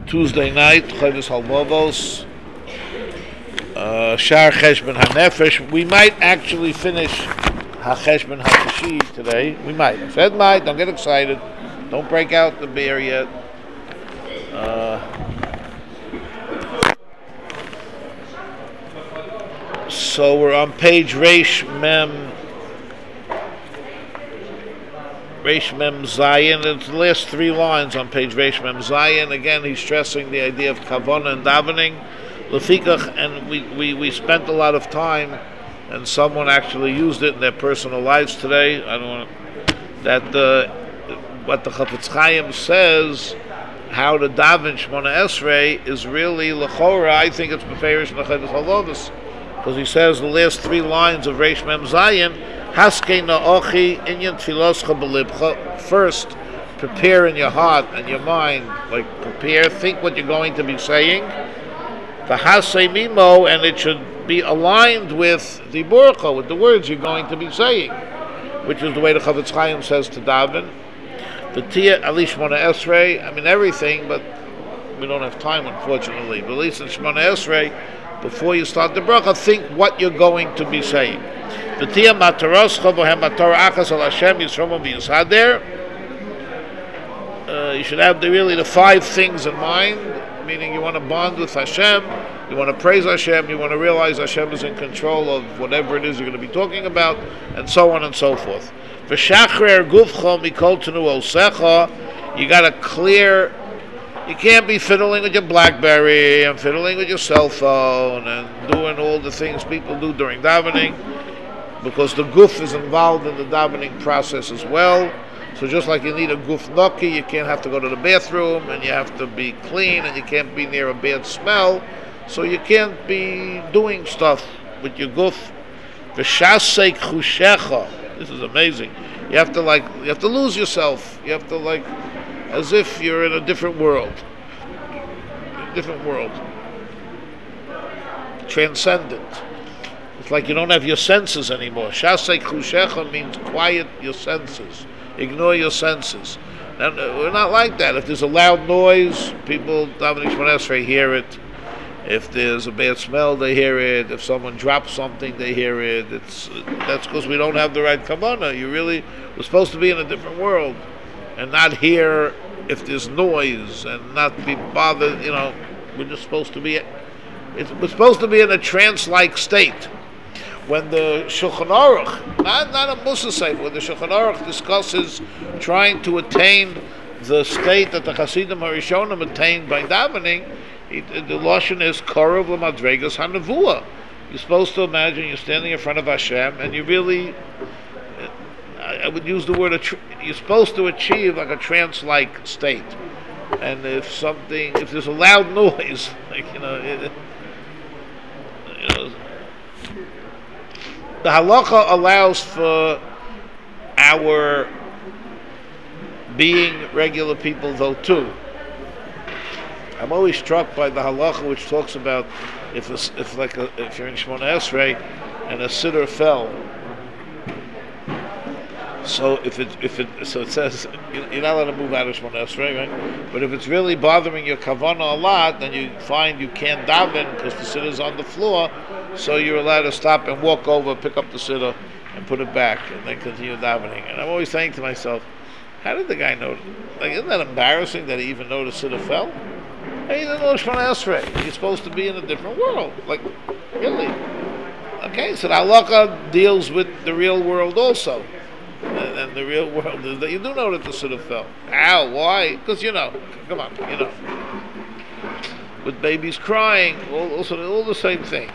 Tuesday night, Chodesh Halvavos, Shar Cheshbon HaNefesh. We might actually finish HaCheshbon HaKashid today. We might. I said might. Don't get excited. Don't break out the beer yet. So we're on page Reish Mem Zayin. It's the last three lines on page Reish Mem Zayin. Again, he's stressing the idea of Kavana and davening. Lefikach, and we spent a lot of time, and someone actually used it in their personal lives today. I don't want that what the Chafetz Chaim says, how to daven Shmona Esrei is really lechora. I think it's beferish Nechedes Halovos, because he says the last three lines of Reish Mem Zayin, Haskei na'ochi inyan tfiloscha b'libcha. First, prepare in your heart and your mind, like prepare, think what you're going to be saying. V'hasei mimo, and it should be aligned with the burqa, with the words you're going to be saying, which is the way the Chafetz Chaim says to daven. V'tiyah alish Shmona Esrei, I mean everything, but we don't have time, unfortunately. But at least in Shmona Esrei, before you start the bracha, think what you're going to be saying. V'tiyah mataroscha v'hem matar achas al Hashem yisromo v'yisader. You should have the five things in mind, meaning you want to bond with Hashem, you want to praise Hashem, you want to realize Hashem is in control of whatever it is you're going to be talking about, and so on and so forth. V'shachrer gufcha mikol tenu osecha. You got to clear. You can't be fiddling with your BlackBerry and fiddling with your cell phone and doing all the things people do during davening, because the guf is involved in the davening process as well. So just like you need a guf naki, you can't have to go to the bathroom, and you have to be clean, and you can't be near a bad smell. So you can't be doing stuff with your guf. V'shasei chushecha. This is amazing. You have to lose yourself. You have to as if you're in a different world. Transcendent. It's like you don't have your senses anymore. Shasei chushecha means quiet your senses. Ignore your senses. Now, we're not like that. If there's a loud noise, people davening Shmona Esrei hear it. If there's a bad smell, they hear it. If someone drops something, they hear it. That's because we don't have the right kavanah. We're supposed to be in a different world and not hear if there's noise and not be bothered. We're just supposed to be. We're supposed to be in a trance-like state. When the Shulchan Aruch, not a Musa Sefer, when the Shulchan Aruch discusses trying to attain the state that the Hasidim Harishonim attained by davening, the lashon is Korav L'Madregas HaNevuah. You're supposed to imagine you're standing in front of Hashem, and you really, I would use the word, you're supposed to achieve like a trance-like state. And if there's a loud noise, the halacha allows for our being regular people, though, too. I'm always struck by the halacha which talks about if you're in Shmona Esrei and a siddur fell. So it says you're not allowed to move out of Shmona Esrei, right? But if it's really bothering your kavanah a lot, then you find you can't daven because the siddur is on the floor. So you're allowed to stop and walk over, pick up the siddur, and put it back, and then continue davening. And I'm always saying to myself, how did the guy know? Isn't that embarrassing that he even noticed siddur fell? Hey, he didn't know Shmona Esrei. You're supposed to be in a different world. Really? Okay, so the halacha deals with the real world also. And the real world is that you do know that the siddur fell. How? Why? Because come on, with babies crying, all the same thing.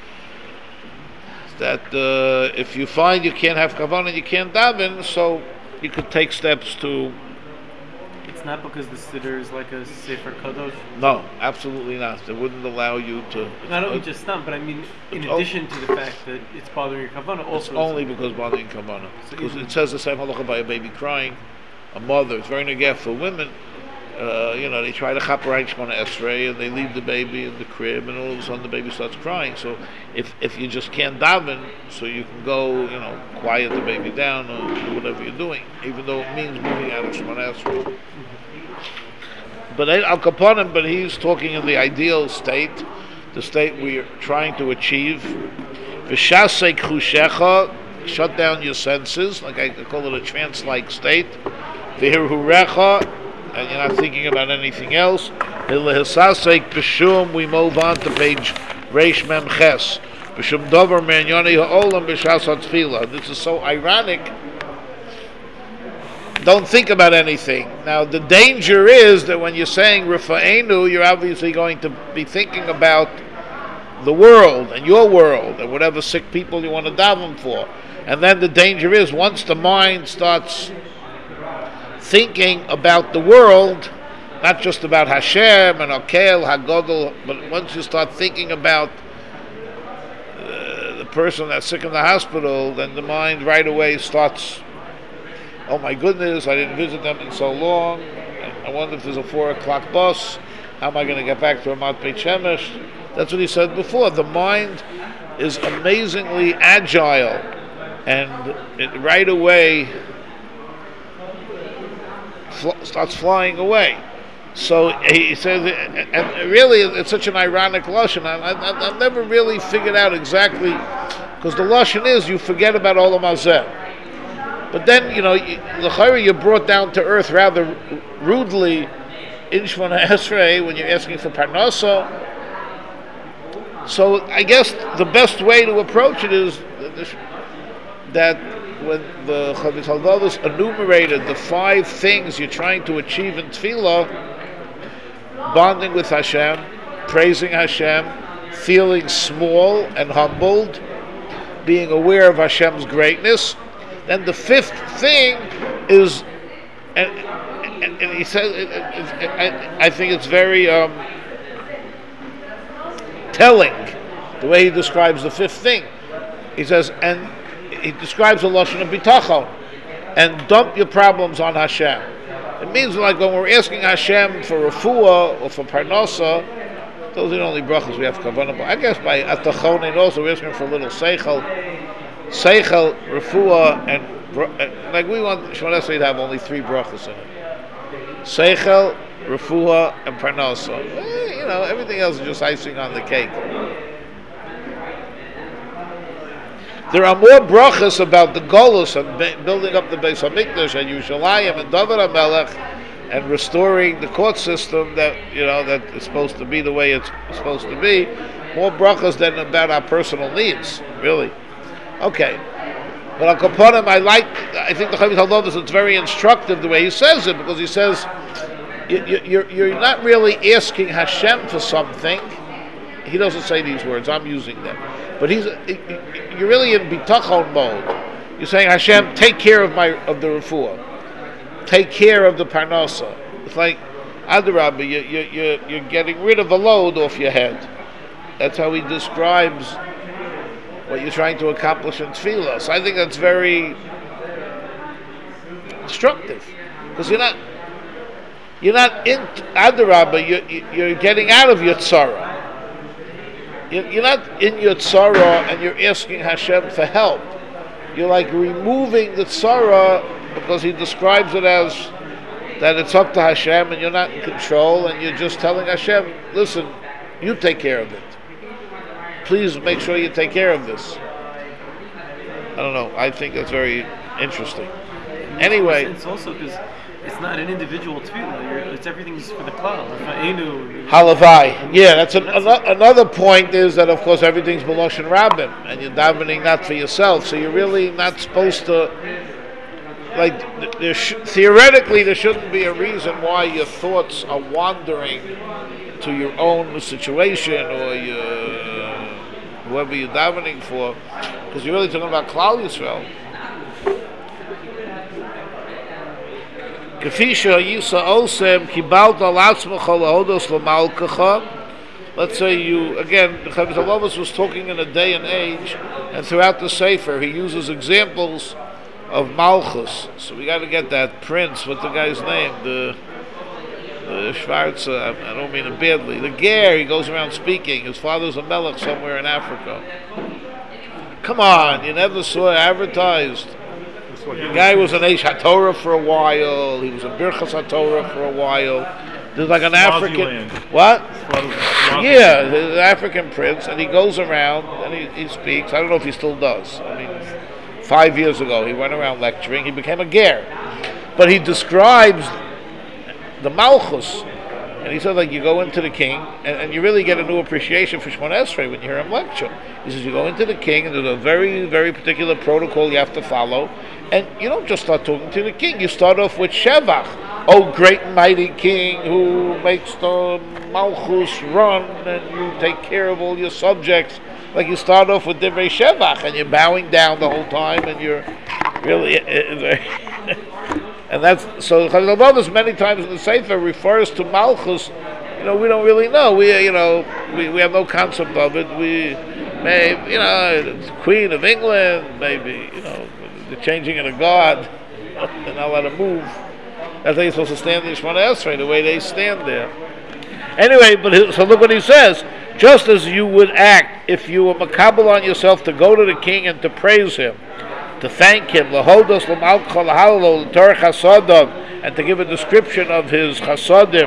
That if you find you can't have kavanah, you can't daven, so you could take steps to. It's not because the siddur is like a sefer kadosh. No, absolutely not. They wouldn't allow you to. Not only just not, but I mean, in addition to the fact that it's bothering your kavanah, also. It's only because bothering kavanah. Because it says the same halacha by a baby crying, a mother. It's very negaf for women. They try to chaperite Shmona Esrei and they leave the baby in the crib, and all of a sudden the baby starts crying. So if you just can't daven, so you can go, quiet the baby down or do whatever you're doing, even though it means moving out of Shmona Esrei. But Al Kaponim, but he's talking in the ideal state, the state we're trying to achieve. V'shasek chushecha, shut down your senses, like I call it a trance-like state. V'hirhurecha, and you're not thinking about anything else. V'lehesasek b'shum, we move on to page Reish Mem Ches. B'shum dover men yoni ha'olam b'shas ha'tfilah. This is so ironic. Don't think about anything. Now, the danger is that when you're saying Rifa'enu, you're obviously going to be thinking about the world and your world and whatever sick people you want to daven for. And then the danger is once the mind starts thinking about the world, not just about Hashem and Okel, Hagodol, but once you start thinking about the person that's sick in the hospital, then the mind right away starts, oh my goodness, I didn't visit them in so long. I wonder if there's a 4 o'clock bus. How am I going to get back to Ramat Beit Shemesh? That's what he said before. The mind is amazingly agile, and it right away starts flying away. So he says, and really it's such an ironic lashon. I've never really figured out exactly, because the lashon is you forget about all the mazeh. But then, you're brought down to earth rather rudely in Shemona Esrei when you're asking for Parnasa. So I guess the best way to approach it is that when the Chavit Halvados enumerated the 5 things you're trying to achieve in Tefillah, bonding with Hashem, praising Hashem, feeling small and humbled, being aware of Hashem's greatness. Then the 5th thing is, and he says, I think it's very telling the way he describes the 5th thing. He says, and he describes the lashon of bitachon, and dump your problems on Hashem. It means like when we're asking Hashem for refuah or for parnasa, those are the only brachas we have kavanah. I guess by atachonin also we're asking for a little seichel, refuah, and like we want Shemona Esrei to have only 3 brachas in it: seichel, refuah, and parnasa. Everything else is just icing on the cake. There are more brachas about the Golus and building up the Beis Hamikdash and Yerushalayim and David HaMelech and restoring the court system that that is supposed to be the way it's supposed to be. More brachas than about our personal needs, really. Okay, but Al Kaponim, I think the Chavit Halvados, it's very instructive the way he says it, because he says you're not really asking Hashem for something. He doesn't say these words, I'm using them. But you're really in bitachon mode. You're saying, Hashem, take care of the refuah. Take care of the parnasa. It's like, Adarabah, you're getting rid of a load off your head. That's how he describes what you're trying to accomplish in tefillah. So I think that's very instructive. Because you're not in Adarabah, you're getting out of your tzara. You're not in your tzara and you're asking Hashem for help. You're like removing the tzara, because he describes it as that it's up to Hashem and you're not in control, and you're just telling Hashem, listen, you take care of it. Please make sure you take care of this. I don't know. I think that's very interesting. Anyway. It's also because it's not an individual tefillah. It's everything's for the klal. Halavai. Yeah, that's another point is that, of course, everything's B'loshen Rabbim, and you're davening not for yourself, so you're really not supposed to, theoretically, there shouldn't be a reason why your thoughts are wandering to your own situation or whoever you're davening for, because you're really talking about Klal Yisrael. Let's say you, again, the Chavit Halvados was talking in a day and age, and throughout the Sefer he uses examples of Malchus. So we got to get that prince, what's the guy's name? The Schwarzer, I don't mean it badly. The Ger, he goes around speaking. His father's a melech somewhere in Africa. Come on, you never saw it advertised. The guy was an Eish HaTorah for a while. He was a Birchas HaTorah for a while. There's like an African Swaziland. what? Swaziland. Yeah, there's an African prince, and he goes around and he speaks. I don't know if he still does. I mean, 5 years ago he went around lecturing. He became a ger, but he describes the Malchus, and he said like you go into the king, and you really get a new appreciation for Shemona Esrei when you hear him lecture. He says you go into the king, and there's a very, very particular protocol you have to follow, and you don't just start talking to the king. You start off with Shevach. Oh, great and mighty king who makes the Malchus run, and you take care of all your subjects. Like you start off with Divrei Shevach, and you're bowing down the whole time, and you're really... and that's... So Chazal Bavis many times in the Sefer refers to Malchus. You know, we don't really know. We have no concept of it. We may, the Queen of England, maybe, the changing of the guard. They're not allowed to move. That's how you're supposed to stand in Shemona Esrei, the way they stand there. Anyway, so look what he says. Just as you would act if you were makabel on yourself to go to the king and to praise him, to thank him, laholdos l'malcha l'halalo l'torach hasadam, and to give a description of his chasadim,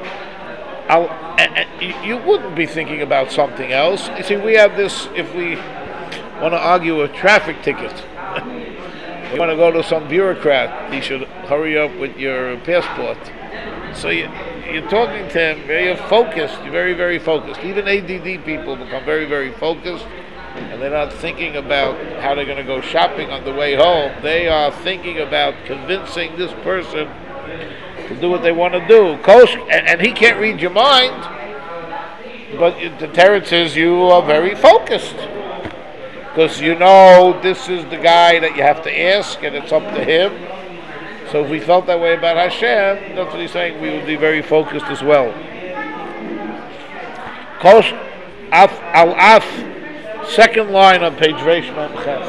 you wouldn't be thinking about something else. You see, we have this, if we want to argue a traffic ticket, you want to go to some bureaucrat, he should hurry up with your passport. So you're talking to him very focused, very, very focused. Even ADD people become very, very focused, and they're not thinking about how they're going to go shopping on the way home. They are thinking about convincing this person to do what they want to do. And he can't read your mind, but the Teretz says you are very focused. Because this is the guy that you have to ask, and it's up to him. So if we felt that way about Hashem, that's what he's saying, we would be very focused as well. Kosh al-af, second line on page Reish Mem Ches.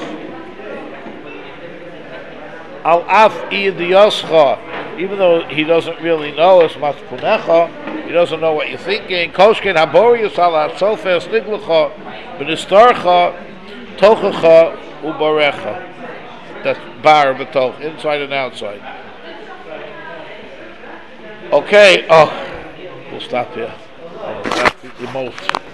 Al-af iyadiyoscha, even though he doesn't really know as much punecha, he doesn't know what you're thinking. Koshken haborius ala sofer sniglucha, b'nistarcha, tochacha ubarecha. That's bar b'toch, inside and outside. Okay, we'll stop here. That's the most.